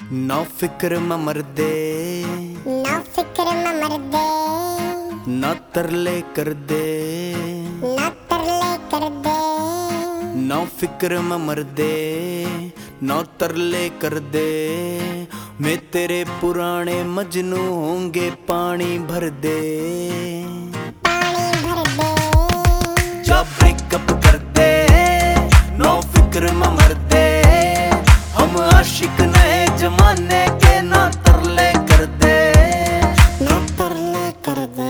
ना फिक्र में मर्दे, ना फिक्र में मर्दे, ना तरले कर दे, ना तरले कर दे। ना फिक्र में मर्दे, ना तरले कर दे। मैं तेरे पुराने मजनू होंगे, पानी भर दे, पानी भर दे। जा ब्रेकअप कर दे, नो फिक्र में मर्दे। हम आशिक नए जमाने के, ना तरले कर दे, ना तरले कर दे।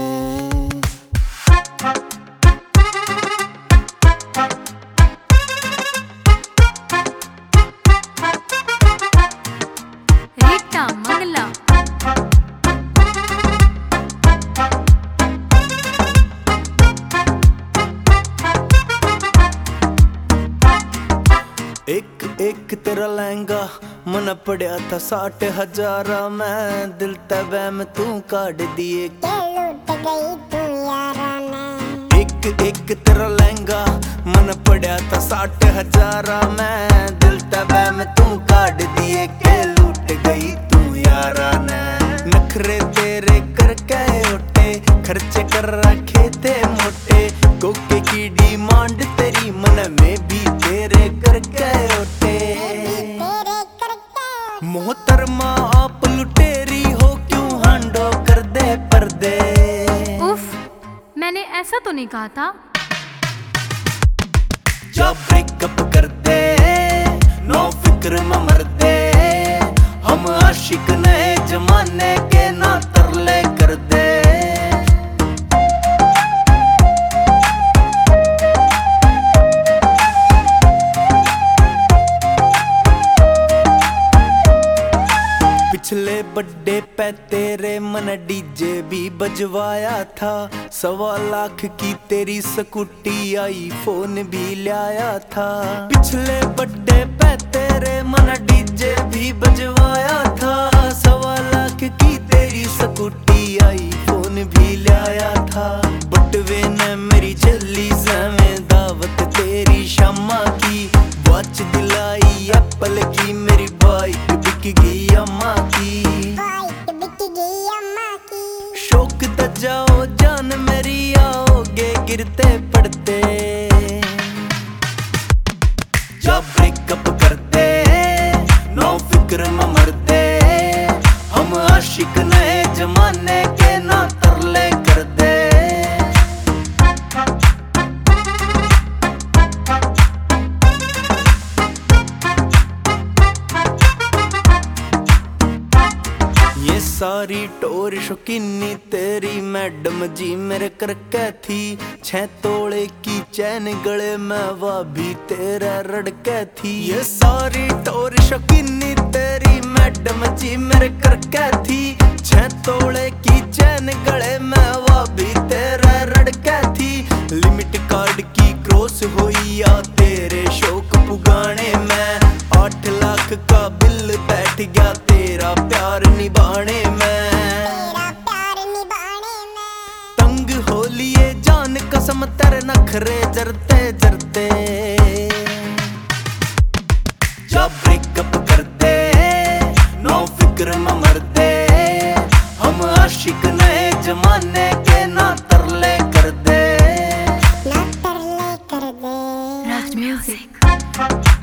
रीटा मंगला एक एक तेरा लहंगा मन पड़ा था 60,000। मैं दिल तबे में तू काट दिए, के लूट गई तू यारा ने। एक एक तेरा लहंगा मन पड़ा था 60,000। मैं दिल तबे में तू काट दिए, के लूट गई तू यारा ने। नखरे तेरे करके उठे, खर्चे कर रखे थे मोटे। कोके की डिमांड तेरी, मन में भी तेरे करके उठे। तेरे करके मोहतरमा आप लुटेरी हो, क्यों हांडो कर दे पर्दे। उफ, मैंने ऐसा तो नहीं कहा था। जा ब्रेकअप कर दे, नो फिक्र में मर्दे। हम आशिक नए जमाने के, ना तरले कर दे। पिछले बर्थडे पे तेरे मन डीजे भी बजवाया था। 1.25 की तेरी स्कूटी, आईफोन भी लाया था। पिछले बर्थडे पे तेरे मन डीजे भी बजवाया था। 1.25 की तेरी स्कूटी, आईफोन भी लाया था। बटवे ने मेरी झल्ली में दावत तेरी शामा की। वॉच दिलाई एप्पल की, मेरी बाइक बिक गई अम्मा की। बाइक बिक गई अम्मा की। शौक त जाओ जान मेरी, आओगे गिरते पड़ते। जा ब्रेकअप कर दे, नो फिक्र में मर्दे। हम आशिक नए जमाने के, ना तरले कर दे। ये सारी टोर शौकीनी तेरी मैडम जी मेरे करके थी। 6 तोले की चैन गले में, वह भी तेरा रड़के थी। ये सारी टोर शौकीनी तेरी मैडम जी मेरे करके थी। 6 तोले की चैन गले में, वह भी तेरा रड़के थी। लिमिट कार्ड की क्रॉस हुई या तेरे शौक पुगाने में। 8 लाख का बिल बैठ गया तेरा प्यार निभाने में। तेरा प्यार निभाने में। तंग हो लिए जान कसम, तेरे नखरे जरते जरते। जा ब्रेकअप कर दे, नो फिक्र में मर्दे। हम आशिक नए जमाने के, ना तरले कर दे। ना तरले कर दे। राज म्यूजिक।